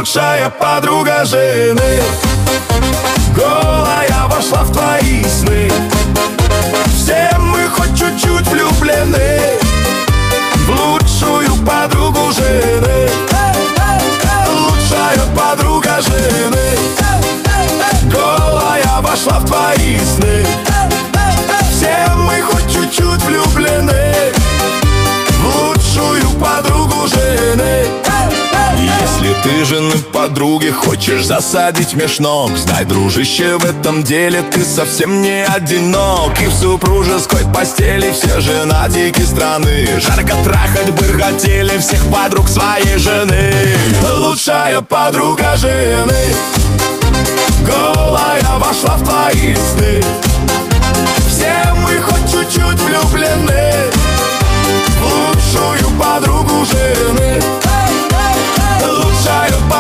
лучшая подруга жены. Голая вошла в твои сны. Все мы хоть чуть-чуть влюблены в лучшую подругу жены. Лучшая подруга жены. Голая вошла в твои сны. Все мы хоть чуть-чуть влюблены в лучшую подругу жены. Если ты жены подруги хочешь засадить меж ног, знай, дружище, в этом деле ты совсем не одинок. И в супружеской постели все женатики страны жарко трахать бы хотели всех подруг своей жены. Лучшая подруга жены. Голая вошла в твои сны. Все мы хоть чуть-чуть влюблены